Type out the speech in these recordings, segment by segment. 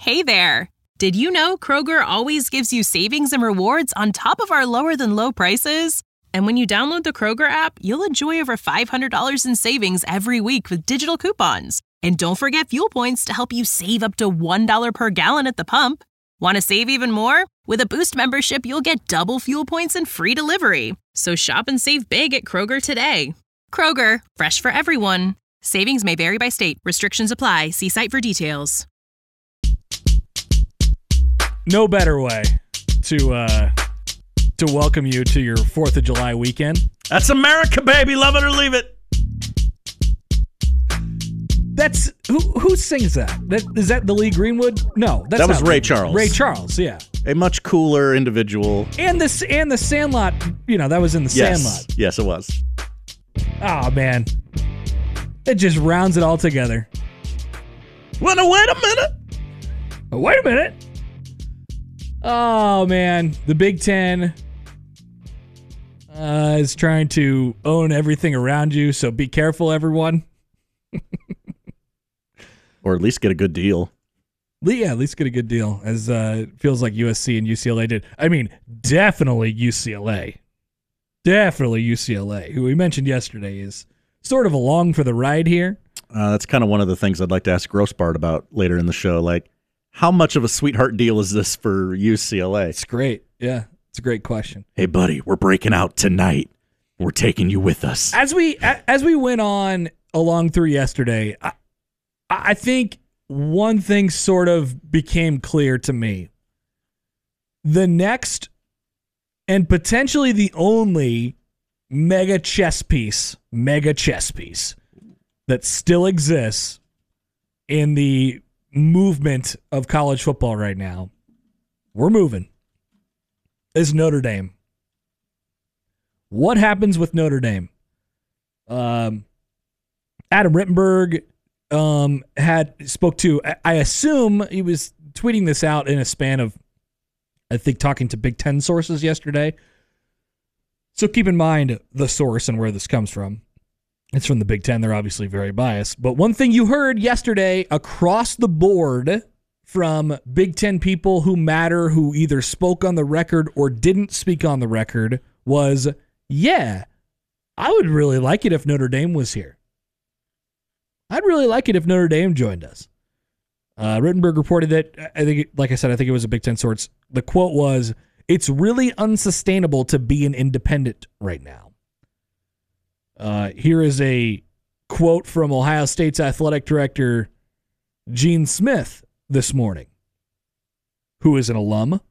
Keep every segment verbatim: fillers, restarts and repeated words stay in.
Hey there! Did you know Kroger always gives you savings and rewards on top of our lower than low prices? And when you download the Kroger app, you'll enjoy over five hundred dollars in savings every week with digital coupons. And don't forget fuel points to help you save up to one dollar per gallon at the pump. Want to save even more? With a Boost membership, you'll get double fuel points and free delivery. So shop and save big at Kroger today. Kroger, fresh for everyone. Savings may vary by state. Restrictions apply. See site for details. No better way to uh, to welcome you to your fourth of July weekend. That's America, baby. Love it or leave it. That's who who sings that? That is that the Lee Greenwood? No, that's that was not Ray Lee. Charles. Ray Charles, yeah. A much cooler individual. And this and the Sandlot, you know, that was in the yes. Sandlot. Yes, it was. Oh man, it just rounds it all together. Well, no, wait a minute. Oh, wait a minute. Oh man, the Big Ten uh, is trying to own everything around you, so be careful, everyone. Or at least get a good deal. Yeah, at least get a good deal, as uh, it feels like U S C and U C L A did. I mean, definitely U C L A. Definitely U C L A, who we mentioned yesterday is sort of along for the ride here. Uh, that's kind of one of the things I'd like to ask Grossbart about later in the show. Like, how much of a sweetheart deal is this for U C L A? It's great. Yeah, it's a great question. Hey, buddy, we're breaking out tonight. We're taking you with us. As we as we went on along through yesterday, I, I think one thing sort of became clear to me. The next and potentially the only mega chess piece, mega chess piece that still exists in the movement of college football right now, we're moving, is Notre Dame. What happens with Notre Dame? Um, Adam Rittenberg um, had spoke to, I assume he was tweeting this out in a span of, I think, talking to Big Ten sources yesterday. So keep in mind the source and where this comes from. It's from the Big Ten. They're obviously very biased. But one thing you heard yesterday across the board from Big Ten people who matter, who either spoke on the record or didn't speak on the record, was, yeah, I would really like it if Notre Dame was here. I'd really like it if Notre Dame joined us. Uh, Rittenberg reported that, I think, like I said, I think it was a Big Ten source. The quote was, "It's really unsustainable to be an independent right now." Uh, here is a quote from Ohio State's athletic director, Gene Smith, this morning, who is an alum,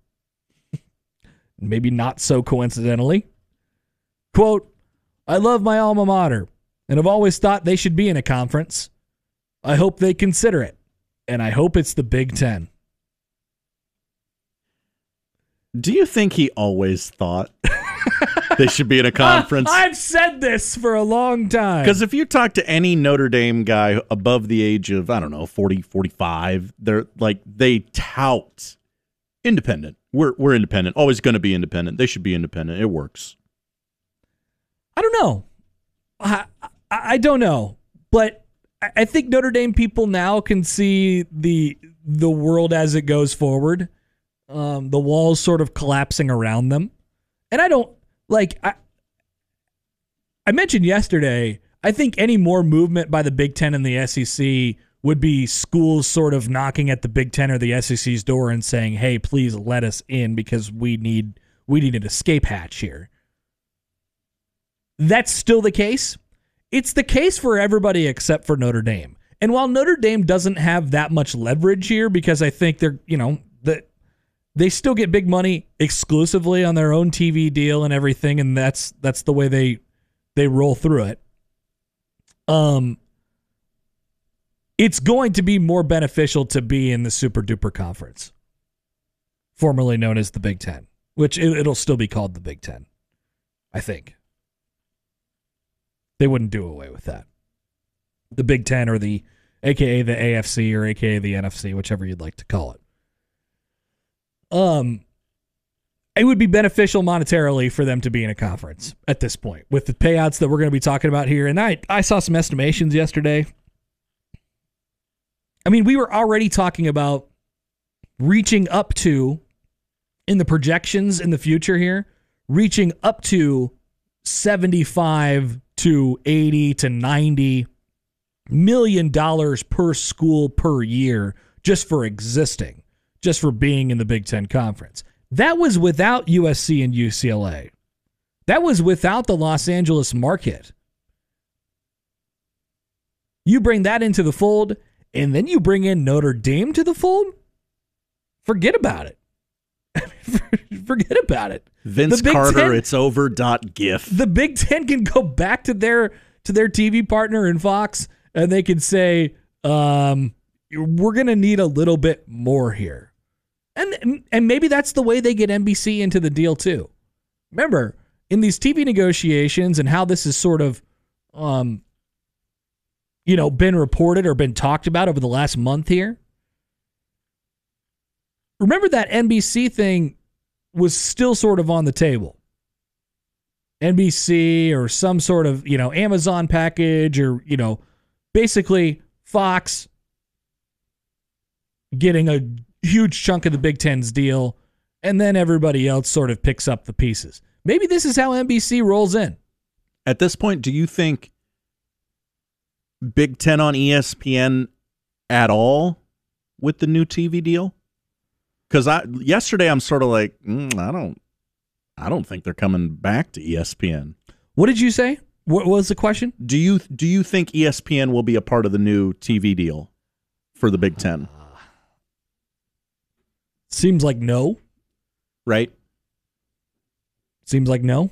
maybe not so coincidentally. Quote, "I love my alma mater, and I've always thought they should be in a conference. I hope they consider it, and I hope it's the Big Ten." Do you think he always thought they should be in a conference? Uh, I've said this for a long time. Because if you talk to any Notre Dame guy above the age of, I don't know, forty, forty-five, they're like, they tout independent. We're we're independent. Always going to be independent. They should be independent. It works. I don't know. I, I, I don't know. But I think Notre Dame people now can see the the world as it goes forward. Um, the walls sort of collapsing around them. And I don't, like, I, I mentioned yesterday, I think any more movement by the Big Ten and the S E C would be schools sort of knocking at the Big Ten or the S E C's door and saying, hey, please let us in because we need we need an escape hatch here. That's still the case. It's the case for everybody except for Notre Dame. And while Notre Dame doesn't have that much leverage here because I think they're, you know, the they still get big money exclusively on their own T V deal and everything, and that's that's the way they they roll through it. Um, it's going to be more beneficial to be in the Super Duper Conference, formerly known as the Big Ten, which it, it'll still be called the Big Ten, I think. They wouldn't do away with that. The Big Ten or the, A K A the A F C or A K A the N F C, whichever you'd like to call it. Um, it would be beneficial monetarily for them to be in a conference at this point with the payouts that we're going to be talking about here. And I, I saw some estimations yesterday. I mean, we were already talking about reaching up to, in the projections in the future here, reaching up to seventy-five to eighty to ninety million dollars per school per year just for existing, just for being in the Big Ten Conference. That was without U S C and U C L A. That was without the Los Angeles market. You bring that into the fold, and then you bring in Notre Dame to the fold, forget about it. Forget about it. Vince Carter, Ten, it's over. Dot gif. The Big Ten can go back to their to their T V partner in Fox, and they can say, um, "We're going to need a little bit more here," and and maybe that's the way they get N B C into the deal too. Remember, in these T V negotiations and how this is sort of, um, you know, been reported or been talked about over the last month here. Remember that N B C thing was still sort of on the table. N B C or some sort of, you know, Amazon package or, you know, basically Fox getting a huge chunk of the Big Ten's deal, and then everybody else sort of picks up the pieces. Maybe this is how N B C rolls in. At this point, do you think Big Ten on E S P N at all with the new T V deal? Because I yesterday I'm sort of like mm, I don't I don't think they're coming back to E S P N. What did you say? What was the question? Do you do you think E S P N will be a part of the new T V deal for the Big Ten? Uh, seems like no. Right? Seems like no.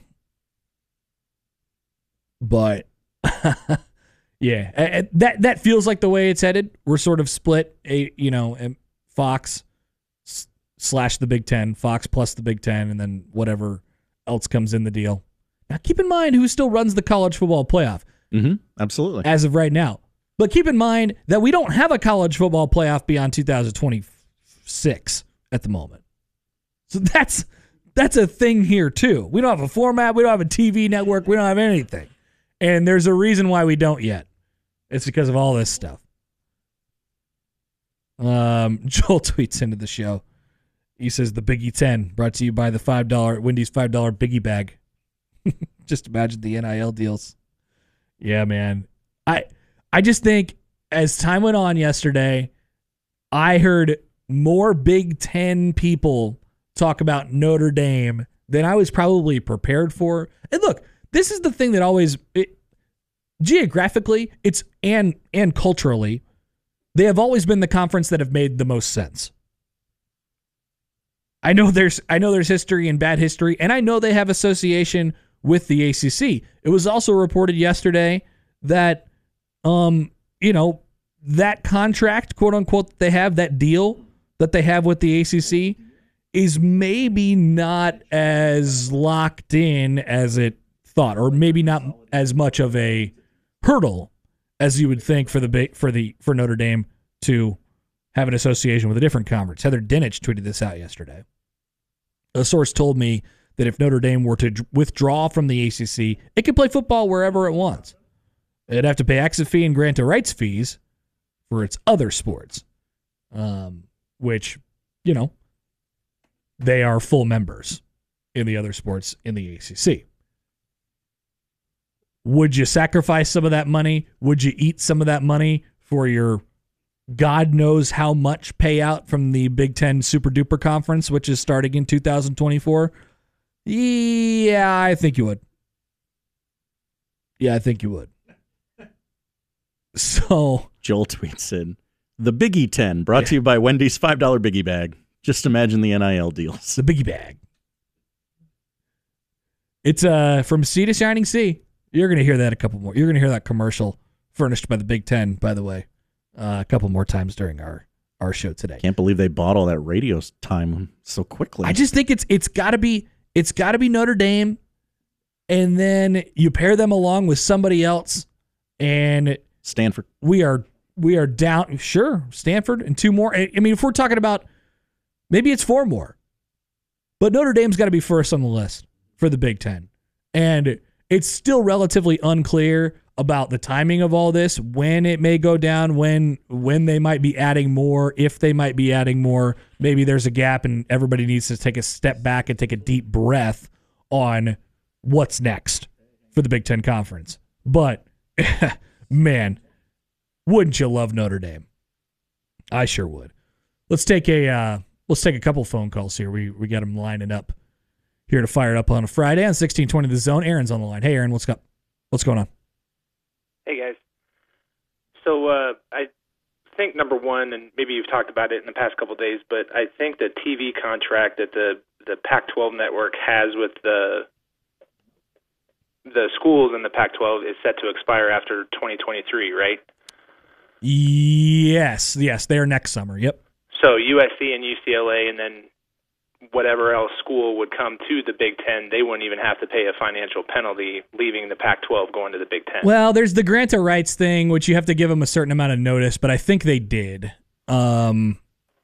But yeah, that that feels like the way it's headed. We're sort of split, a you know, Fox slash the Big Ten, Fox plus the Big Ten, and then whatever else comes in the deal. Now, keep in mind who still runs the college football playoff. Mm-hmm. Absolutely. As of right now. But keep in mind that we don't have a college football playoff beyond two thousand twenty-six at the moment. So that's that's a thing here, too. We don't have a format. We don't have a T V network. We don't have anything. And there's a reason why we don't yet. It's because of all this stuff. Um, Joel tweets into the show. He says, the Biggie ten, brought to you by the five dollars Wendy's five dollars Biggie Bag. Just imagine the N I L deals. Yeah, man. I I just think as time went on yesterday, I heard more Big Ten people talk about Notre Dame than I was probably prepared for. And look, this is the thing that always, it, geographically, it's and and culturally, they have always been the conference that have made the most sense. I know there's I know there's history and bad history, and I know they have association with the A C C. It was also reported yesterday that, um, you know, that contract, quote unquote, that they have, that deal that they have with the A C C, is maybe not as locked in as it thought, or maybe not as much of a hurdle as you would think for the for the for Notre Dame to have an association with a different conference. Heather Dinich tweeted this out yesterday. A source told me that if Notre Dame were to withdraw from the A C C, it could play football wherever it wants. It'd have to pay exit fee and grant rights fees for its other sports, um, which, you know, they are full members in the other sports in the A C C. Would you sacrifice some of that money? Would you eat some of that money for your God knows how much payout from the Big Ten Super Duper Conference, which is starting in two thousand twenty-four? Yeah, I think you would. Yeah, I think you would. So Joel tweets in, the Biggie ten, brought yeah. to you by Wendy's five dollars Biggie Bag. Just imagine the N I L deals. The Biggie Bag. It's uh from sea to shining sea. You're going to hear that a couple more. You're going to hear that commercial furnished by the Big Ten, by the way, uh, a couple more times during our, our show today. Can't believe they bought all that radio time so quickly. I just think it's it's got to be it's got to be Notre Dame, and then you pair them along with somebody else, and Stanford. We are we are down. Sure, Stanford and two more. I mean, if we're talking about maybe it's four more, but Notre Dame's got to be first on the list for the Big Ten, and it's still relatively unclear about the timing of all this, when it may go down, when when they might be adding more, if they might be adding more. Maybe there's a gap and everybody needs to take a step back and take a deep breath on what's next for the Big Ten Conference. But, man, wouldn't you love Notre Dame? I sure would. Let's take a uh, let's take a couple phone calls here. We we got them lining up here to fire it up on a Friday on sixteen twenty The Zone. Aaron's on the line. Hey, Aaron, what's up? What's going on? Hey, guys. So uh, I think, number one, and maybe you've talked about it in the past couple of days, but I think the T V contract that the, the Pac twelve network has with the the schools in the Pac twelve is set to expire after twenty twenty-three, right? Yes, yes, they're next summer, yep. So U S C and U C L A and then whatever else school would come to the Big Ten, they wouldn't even have to pay a financial penalty leaving the Pac twelve going to the Big Ten. Well, there's the grant of rights thing, which you have to give them a certain amount of notice, but I think they did. Um,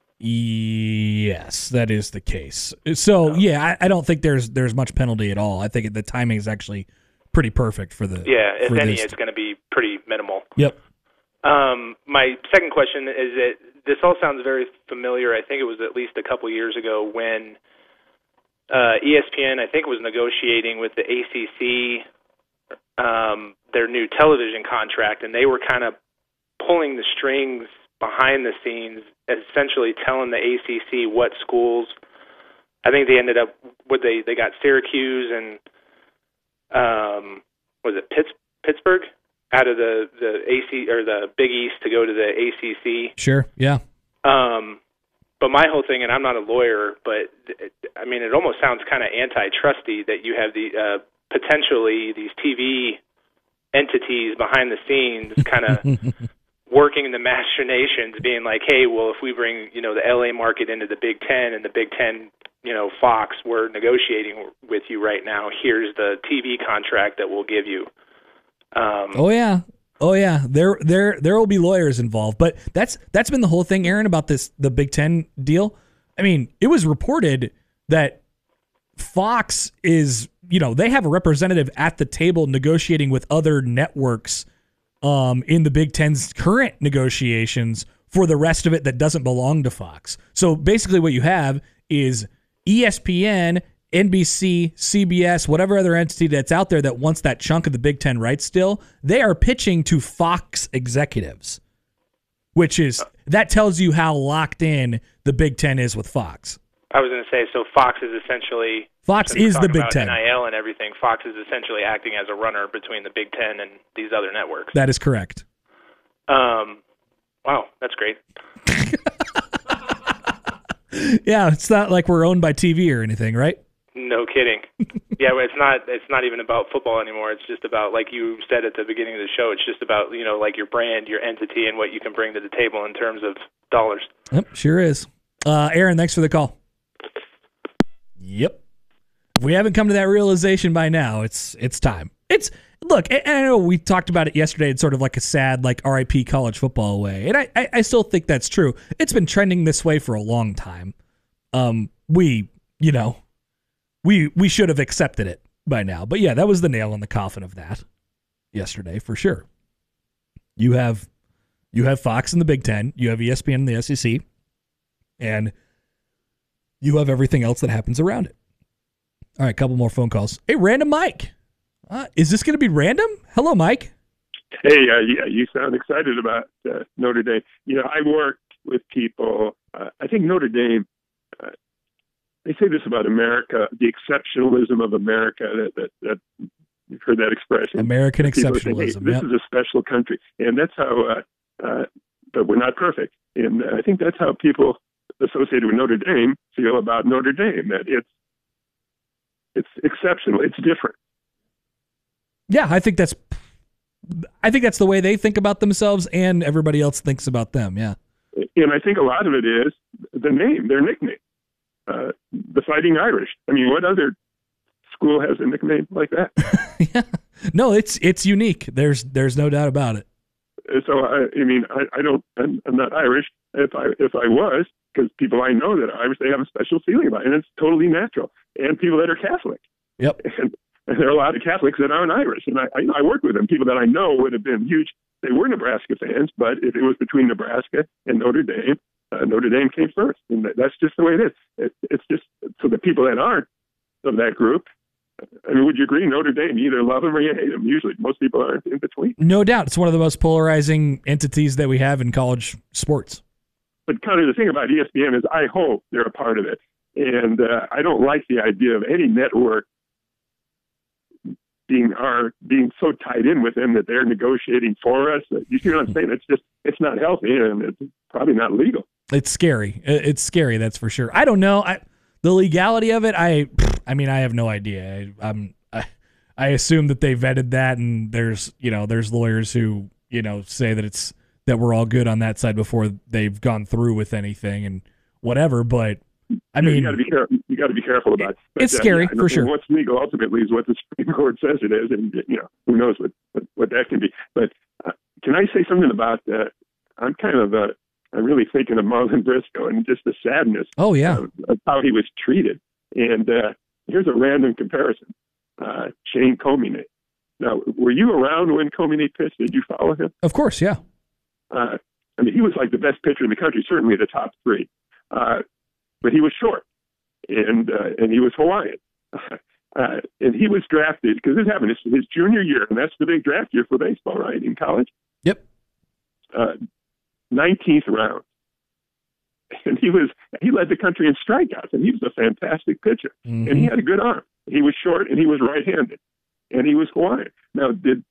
yes, that is the case. So, oh. yeah, I, I don't think there's there's much penalty at all. I think the timing is actually pretty perfect for the Yeah, if for any, this. It's going to be pretty minimal. Yep. Um, my second question is that this all sounds very familiar. I think it was at least a couple years ago when uh, E S P N, I think, was negotiating with the A C C um, their new television contract, and they were kind of pulling the strings behind the scenes, essentially telling the A C C what schools. I think they ended up what they they got Syracuse and um, was it Pitts, Pittsburgh? out of the, the A C or the Big East to go to the A C C. Sure, yeah. Um, but my whole thing, and I'm not a lawyer, but it, I mean, it almost sounds kind of antitrusty that you have the uh, potentially these T V entities behind the scenes kind of working the machinations, being like, hey, well, if we bring, you know, the L A market into the Big Ten and the Big Ten, you know, Fox, we're negotiating with you right now. Here's the T V contract that we'll give you. Um, oh yeah, oh yeah. There, there, there will be lawyers involved, but that's that's been the whole thing, Aaron, about this the Big Ten deal. I mean, it was reported that Fox is, you know, they have a representative at the table negotiating with other networks um, in the Big Ten's current negotiations for the rest of it that doesn't belong to Fox. So basically, what you have is E S P N, N B C, C B S, whatever other entity that's out there that wants that chunk of the Big Ten rights still, they are pitching to Fox executives, which is, that tells you how locked in the Big Ten is with Fox. I was going to say, so Fox is essentially... Fox is the Big Ten. N I L and everything, Fox is essentially acting as a runner between the Big Ten and these other networks. That is correct. Um, wow, that's great. Yeah, it's not like we're owned by T V or anything, right? No kidding. Yeah, but it's not. It's not even about football anymore. It's just about, like you said at the beginning of the show, it's just about, you know, like your brand, your entity, and what you can bring to the table in terms of dollars. Yep, sure is. Uh, Aaron, thanks for the call. Yep. If we haven't come to that realization by now, it's it's time. It's look, and I know we talked about it yesterday in sort of like a sad, like R I P college football way, and I, I, I still think that's true. It's been trending this way for a long time. Um, we, you know. We we should have accepted it by now. But yeah, that was the nail in the coffin of that yesterday for sure. You have you have Fox in the Big Ten, you have E S P N in the S E C, and you have everything else that happens around it. All right, couple more phone calls. Hey, Random Mike. Uh, is this going to be random? Hello, Mike. Hey, uh, yeah, you sound excited about uh, Notre Dame. You know, I worked with people. Uh, I think Notre Dame, uh, they say this about America, the exceptionalism of America, that, that, that you've heard that expression. American people exceptionalism. Say, hey, this yep. is a special country. And that's how, uh, uh, but we're not perfect. And I think that's how people associated with Notre Dame feel about Notre Dame, that it's, it's exceptional. It's different. Yeah, I think that's, I think that's the way they think about themselves and everybody else thinks about them. Yeah. And I think a lot of it is the name, their nickname. Uh, the Fighting Irish. I mean, what other school has a nickname like that? Yeah, no, it's it's unique. There's there's no doubt about it. So I, I mean, I, I don't. I'm, I'm not Irish. If I if I was, because people I know that are Irish, they have a special feeling about it, and it's totally natural. And people that are Catholic. Yep. And And there are a lot of Catholics that aren't Irish, and I, I, I work with them. People that I know would have been huge. They were Nebraska fans, but if it was between Nebraska and Notre Dame, uh, Notre Dame came first, and that, that's just the way it is. It, it's just so the people that aren't of that group. I mean, would you agree? Notre Dame, you either love them or you hate them. Usually, most people aren't in between. No doubt, it's one of the most polarizing entities that we have in college sports. But kind of the thing about E S P N is, I hope they're a part of it, and uh, I don't like the idea of any network being are being so tied in with them that they're negotiating for us. You see what I'm saying? It's just it's not healthy, and it's probably not legal. It's scary. It's scary, that's for sure. I don't know. I, the legality of it, I I mean, I have no idea. I, I'm I, I assume that they vetted that, and there's you know there's lawyers who you know say that it's that we're all good on that side before they've gone through with anything and whatever. But I mean, you got to be careful. You got to be careful about it. But, it's scary uh, yeah, for sure. What's legal ultimately is what the Supreme Court says it is, and you know who knows what what, what that can be. But uh, can I say something about? Uh, I'm kind of uh, I'm really thinking of Marlon Briscoe and just the sadness. Oh yeah, of, of how he was treated. And uh, here's a random comparison: uh, Shane Comey. Now, were you around when Comey pitched? Did you follow him? Of course, yeah. Uh, I mean, he was like the best pitcher in the country, certainly the top three. Uh, but he was short, and uh, and he was Hawaiian. Uh, and he was drafted, because this happened, his, his junior year, and that's the big draft year for baseball, right, in college? Yep. Uh, nineteenth round. And he was he led the country in strikeouts, and he was a fantastic pitcher. Mm-hmm. And he had a good arm. He was short, and he was right-handed. And he was Hawaiian. Now, did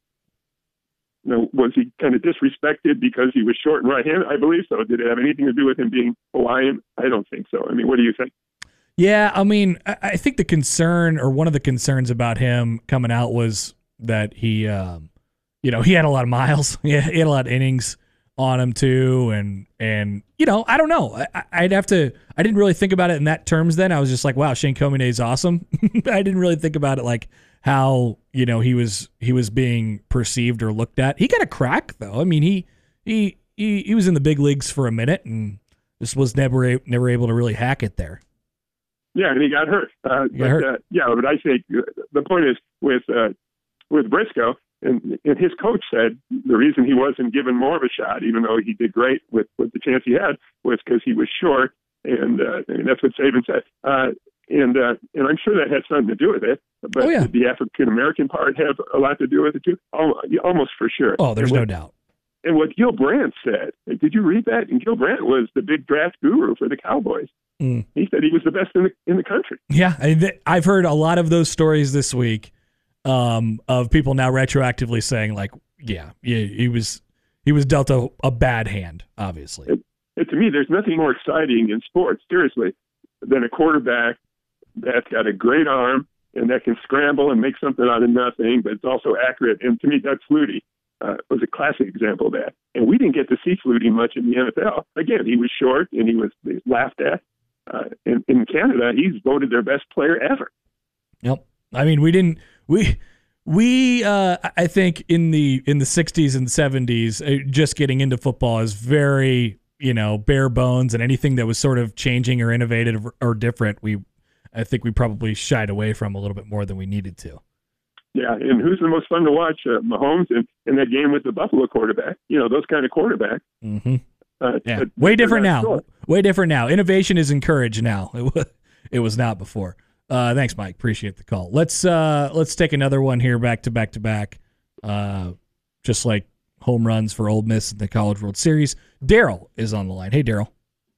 Now, was he kind of disrespected because he was short and right-handed? I believe so. Did it have anything to do with him being Hawaiian? I don't think so. I mean, what do you think? Yeah, I mean, I think the concern, or one of the concerns about him coming out, was that he, um, you know, he had a lot of miles. Yeah, he had a lot of innings on him too, and and you know, I don't know. I, I'd have to. I didn't really think about it in that terms. Then I was just like, wow, Shane Comey is awesome. I didn't really think about it like how you know he was he was being perceived or looked at. He got a crack though. I mean, he he he, he was in the big leagues for a minute and just was never never able to really hack it there. Yeah, and he got hurt. Uh, he but, got hurt. Uh, yeah, but I think the point is with uh, with Briscoe, and, and his coach said the reason he wasn't given more of a shot, even though he did great with, with the chance he had, was because he was short, and, uh, and that's what Saban said. Uh, and uh, and I'm sure that had something to do with it. But oh, yeah. did the African American part have a lot to do with it too? Almost for sure. Oh, there's what, no doubt. And what Gil Brandt said, did you read that? And Gil Brandt was the big draft guru for the Cowboys. Mm. He said he was the best in the in the country. Yeah, I, th- I've heard a lot of those stories this week um, of people now retroactively saying, like, yeah, he, he was he was dealt a, a bad hand, obviously. And, and to me, there's nothing more exciting in sports, seriously, than a quarterback that's got a great arm and that can scramble and make something out of nothing, but it's also accurate. And to me, Doug Flutie uh, was a classic example of that. And we didn't get to see Flutie much in the N F L. Again, he was short and he was, he was laughed at. Uh, in, in Canada, he's voted their best player ever. Yep. I mean, we didn't we we uh, I think in the in the sixties and seventies, uh, just getting into football is very you know bare bones, and anything that was sort of changing or innovative or, or different, we I think we probably shied away from a little bit more than we needed to. Yeah, and who's the most fun to watch? Uh, Mahomes in, in that game with the Buffalo quarterback. You know, those kind of quarterbacks. Mm-hmm. Uh, yeah, way different now. Sure. Way different now. Innovation is encouraged now. It was, it was not before. Uh, thanks, Mike. Appreciate the call. Let's uh, let's take another one here, back to back to back. Uh, just like home runs for Ole Miss in the College World Series. Daryl is on the line. Hey, Daryl.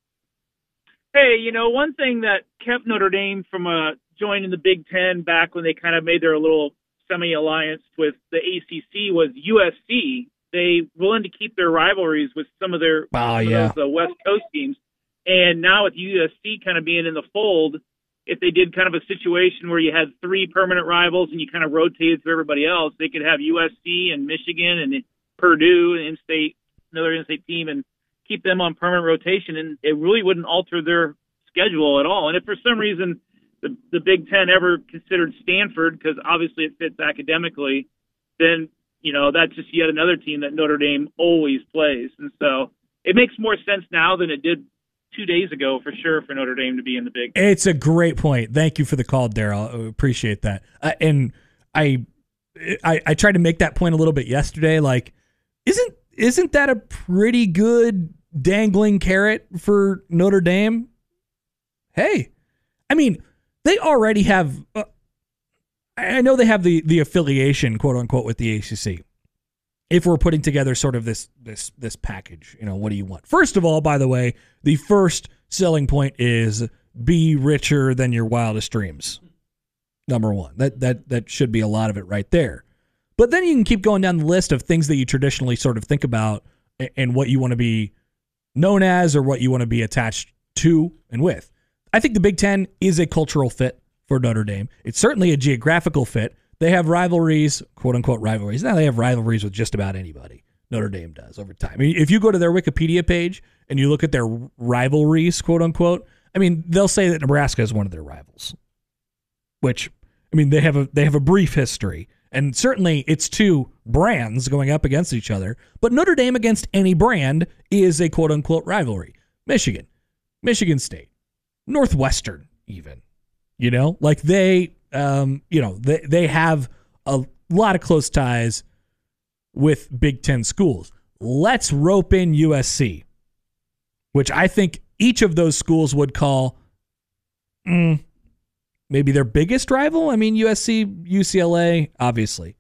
Hey, you know, one thing that kept Notre Dame from uh, joining the Big Ten back when they kind of made their little semi-alliance with the A C C was U S C. They willing to keep their rivalries with some of their oh, some yeah. of those, uh, West Coast teams. And now with U S C kind of being in the fold, if they did kind of a situation where you had three permanent rivals and you kind of rotated through everybody else, they could have U S C and Michigan and Purdue and in-state, another in-state team, and keep them on permanent rotation. And it really wouldn't alter their schedule at all. And if for some reason the, the Big Ten ever considered Stanford, because obviously it fits academically, then you know, that's just yet another team that Notre Dame always plays. And so it makes more sense now than it did two days ago, for sure, for Notre Dame to be in the Big Ten. It's a great point. Thank you for the call, Daryl. I appreciate that. Uh, and I, I I tried to make that point a little bit yesterday. Like, isn't isn't that a pretty good dangling carrot for Notre Dame? Hey, I mean, they already have. Uh, I know they have the the affiliation, quote unquote, with the A C C. If we're putting together sort of this this this package, you know, what do you want? First of all, by the way, the first selling point is be richer than your wildest dreams. Number one. That that that should be a lot of it right there. But then you can keep going down the list of things that you traditionally sort of think about and what you want to be known as or what you want to be attached to and with. I think the Big Ten is a cultural fit for Notre Dame. It's certainly a geographical fit. They have rivalries, quote-unquote rivalries. Now they have rivalries with just about anybody. Notre Dame does over time. I mean, if you go to their Wikipedia page and you look at their rivalries, quote-unquote, I mean, they'll say that Nebraska is one of their rivals, which, I mean, they have a they have a brief history. And certainly it's two brands going up against each other. But Notre Dame against any brand is a quote-unquote rivalry. Michigan, Michigan State, Northwestern even. You know, like they... Um, you know, they, they have a lot of close ties with Big Ten schools. Let's rope in U S C, which I think each of those schools would call mm, maybe their biggest rival. I mean, U S C, U C L A, obviously.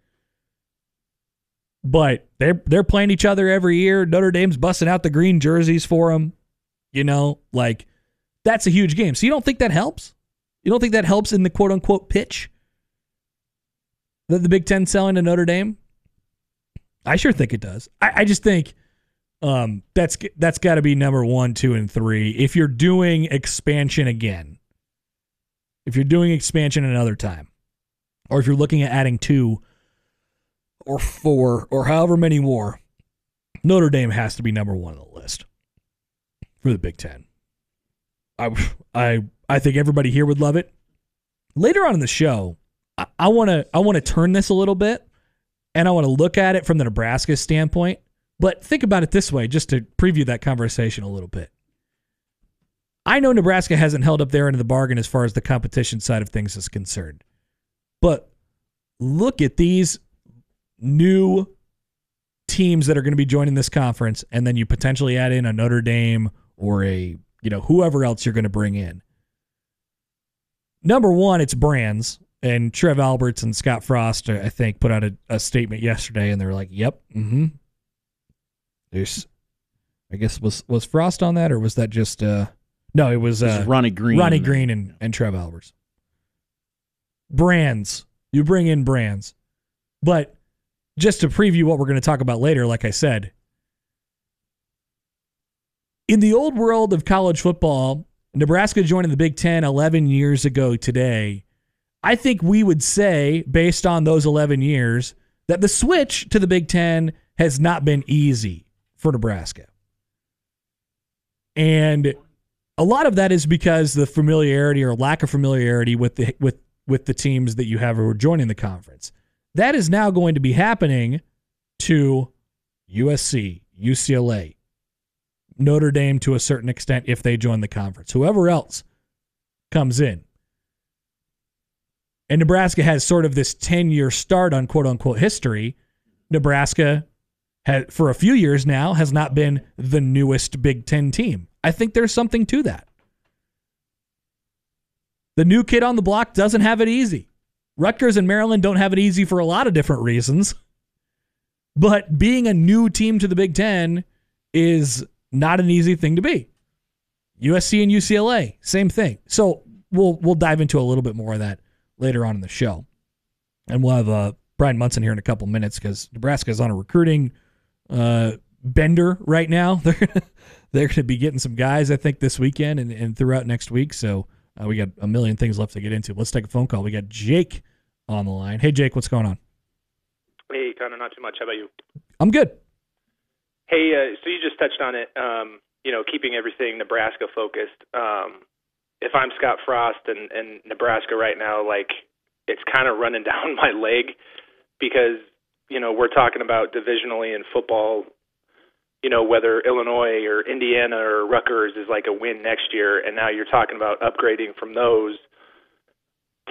But they're, they're playing each other every year. Notre Dame's busting out the green jerseys for them. You know, like, that's a huge game. So you don't think that helps? You don't think that helps in the quote-unquote pitch that the Big Ten selling to Notre Dame? I sure think it does. I, I just think um, that's that's got to be number one, two, and three. If you're doing expansion again, if you're doing expansion another time, or if you're looking at adding two or four or however many more, Notre Dame has to be number one on the list for the Big Ten. I I. I think everybody here would love it. Later on in the show, I want to I want to turn this a little bit, and I want to look at it from the Nebraska standpoint. But think about it this way, just to preview that conversation a little bit. I know Nebraska hasn't held up their end of the bargain as far as the competition side of things is concerned. But look at these new teams that are going to be joining this conference, and then you potentially add in a Notre Dame or a, you know, whoever else you're going to bring in. Number one, it's brands, and Trev Alberts and Scott Frost, I think, put out a, a statement yesterday, and they're like, "Yep, mm-hmm." There's, I guess was was Frost on that, or was that just? Uh, no, it was, uh, was Ronnie Green. Ronnie Green and, and Trev Alberts. Brands, you bring in brands, but just to preview what we're going to talk about later, like I said, in the old world of college football, Nebraska joining the Big Ten eleven years ago today, I think we would say, based on those eleven years, that the switch to the Big Ten has not been easy for Nebraska. And a lot of that is because the familiarity or lack of familiarity with the with, with the teams that you have who are joining the conference. That is now going to be happening to U S C, U C L A, Notre Dame to a certain extent if they join the conference. Whoever else comes in. And Nebraska has sort of this ten-year start on quote-unquote history. Nebraska, had, for a few years now, has not been the newest Big Ten team. I think there's something to that. The new kid on the block doesn't have it easy. Rutgers and Maryland don't have it easy for a lot of different reasons. But being a new team to the Big Ten is not an easy thing to be. U S C and U C L A, same thing. So we'll we'll dive into a little bit more of that later on in the show. And we'll have uh, Brian Munson here in a couple minutes because Nebraska is on a recruiting uh, bender right now. They're, they're going to be getting some guys, I think, this weekend and, and throughout next week. So uh, we got a million things left to get into. Let's take a phone call. We got Jake on the line. Hey, Jake, what's going on? Hey, Connor, not too much. How about you? I'm good. Hey, uh, so you just touched on it, um, you know, keeping everything Nebraska-focused. Um, if I'm Scott Frost and, and Nebraska right now, like, it's kind of running down my leg because, you know, we're talking about divisionally in football, you know, whether Illinois or Indiana or Rutgers is like a win next year, and now you're talking about upgrading from those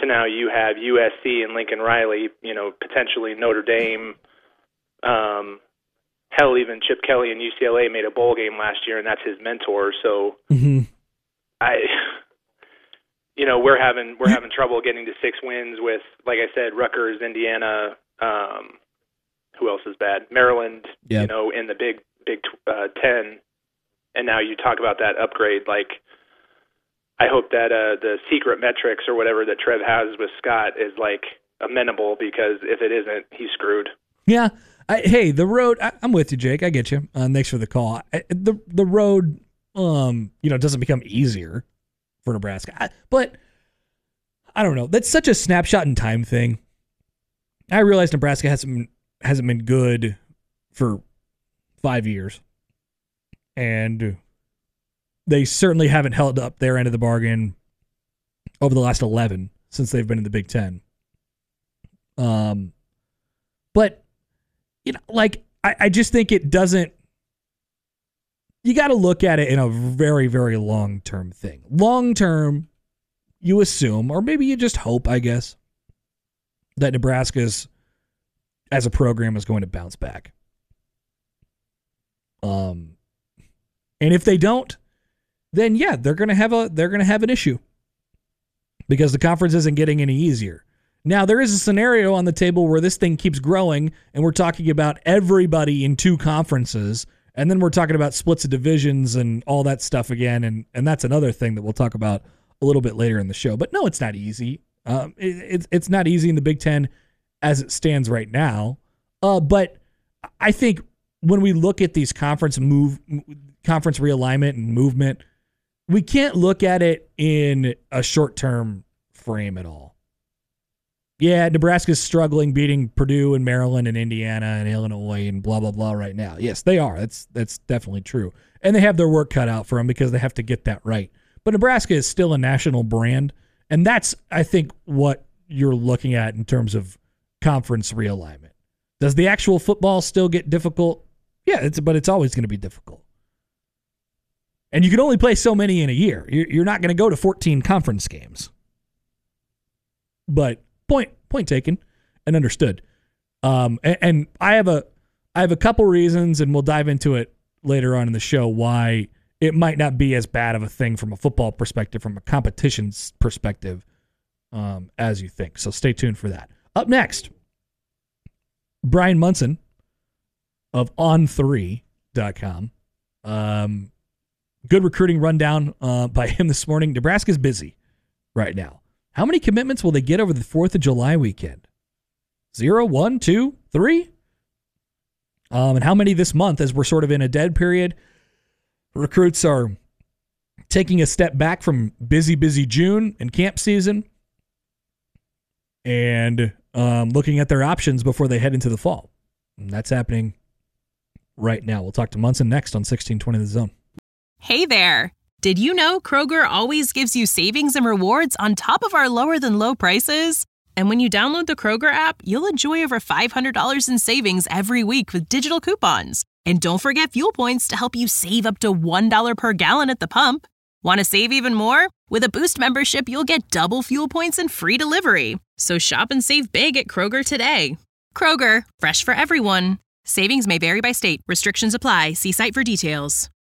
to now you have U S C and Lincoln Riley, you know, potentially Notre Dame. Um, hell, even Chip Kelly and U C L A made a bowl game last year, and that's his mentor. So, mm-hmm. I, you know, we're having we're having trouble getting to six wins with, like I said, Rutgers, Indiana. Um, who else is bad? Maryland. Yep. You know, in the Big Big uh, Ten, and now you talk about that upgrade. Like, I hope that uh, the secret metrics or whatever that Trev has with Scott is like amenable, because if it isn't, he's screwed. Yeah. I, hey, the road. I, I'm with you, Jake. I get you. Uh, thanks for the call. I, the the road, um, you know, doesn't become easier for Nebraska, I, but I don't know. That's such a snapshot in time thing. I realize Nebraska hasn't been, hasn't been good for five years, and they certainly haven't held up their end of the bargain over the last eleven since they've been in the Big Ten. Um, but. You know, like, I, I just think it doesn't, you got to look at it in a very, very long-term thing. Long-term, you assume, or maybe you just hope, I guess, that Nebraska's, as a program, is going to bounce back. Um, and if they don't, then yeah, they're going to have a, they're going to have an issue, because the conference isn't getting any easier. Now, there is a scenario on the table where this thing keeps growing, and we're talking about everybody in two conferences, and then we're talking about splits of divisions and all that stuff again, and, and that's another thing that we'll talk about a little bit later in the show. But no, it's not easy. Um, it, it's it's not easy in the Big Ten as it stands right now. Uh, but I think when we look at these conference move, conference realignment and movement, we can't look at it in a short-term frame at all. Yeah, Nebraska's struggling beating Purdue and Maryland and Indiana and Illinois and blah, blah, blah right now. Yes, they are. That's that's definitely true. And they have their work cut out for them because they have to get that right. But Nebraska is still a national brand, and that's, I think, what you're looking at in terms of conference realignment. Does the actual football still get difficult? Yeah, it's but it's always going to be difficult. And you can only play so many in a year. You're not going to go to fourteen conference games. But Point point taken and understood. Um, and, and I have a I have a couple reasons, and we'll dive into it later on in the show, why it might not be as bad of a thing from a football perspective, from a competition perspective, um, as you think. So stay tuned for that. Up next, Brian Munson of on three dot com. Um, good recruiting rundown uh, by him this morning. Nebraska's busy right now. How many commitments will they get over the fourth of July weekend? Zero, one, two, three? Um, and how many this month, as we're sort of in a dead period? Recruits are taking a step back from busy, busy June and camp season and um, looking at their options before they head into the fall. And that's happening right now. We'll talk to Munson next on sixteen twenty The Zone. Hey there. Did you know Kroger always gives you savings and rewards on top of our lower than low prices? And when you download the Kroger app, you'll enjoy over five hundred dollars in savings every week with digital coupons. And don't forget fuel points to help you save up to one dollar per gallon at the pump. Want to save even more? With a Boost membership, you'll get double fuel points and free delivery. So shop and save big at Kroger today. Kroger, fresh for everyone. Savings may vary by state. Restrictions apply. See site for details.